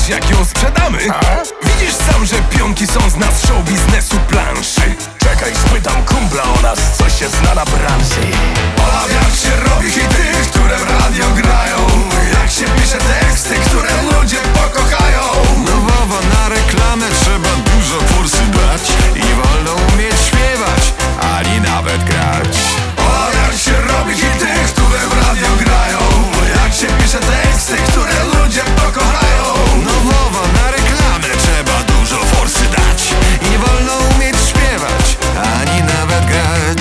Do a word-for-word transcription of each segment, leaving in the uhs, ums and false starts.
wiesz jak ją sprzedamy? A? Widzisz sam, że pionki są z nas show biznesu planszy. Czekaj, spytam kumpla o nas, co się zna na branży. Olaw jak się robi hity, które w radio grają, jak się pisze teksty, które ludzie pokochają. No Wowa, na reklamę trzeba dużo forsy dać i wolno umieć śpiewać, ani nawet grać. Olaw jak się robi hity, które w radio grają, jak się pisze teksty, które ludzie pokochają. No Wowa, na reklamę trzeba dużo forsy dać i nie wolno umieć śpiewać, ani nawet grać.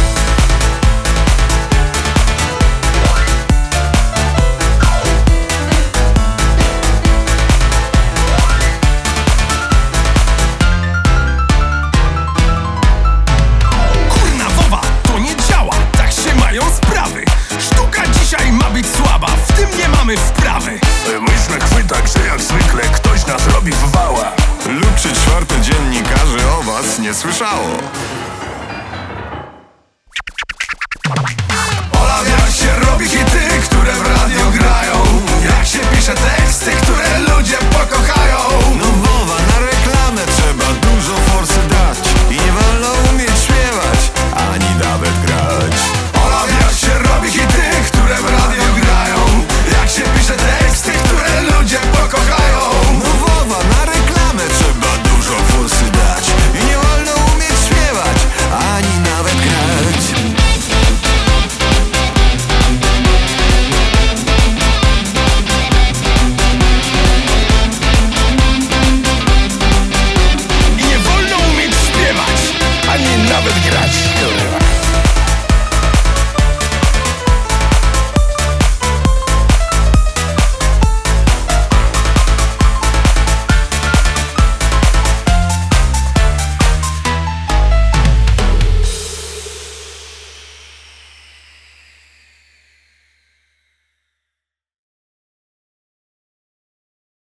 Kurna Wowa, to nie działa, tak się mają sprawy. Sztuka dzisiaj ma być słaba, w tym nie mamy wprawy. Myślę chwytak, że jak zwykle ktoś nas robi w wała. Lub trzy czwarte dziennikarzy o was nie słyszało.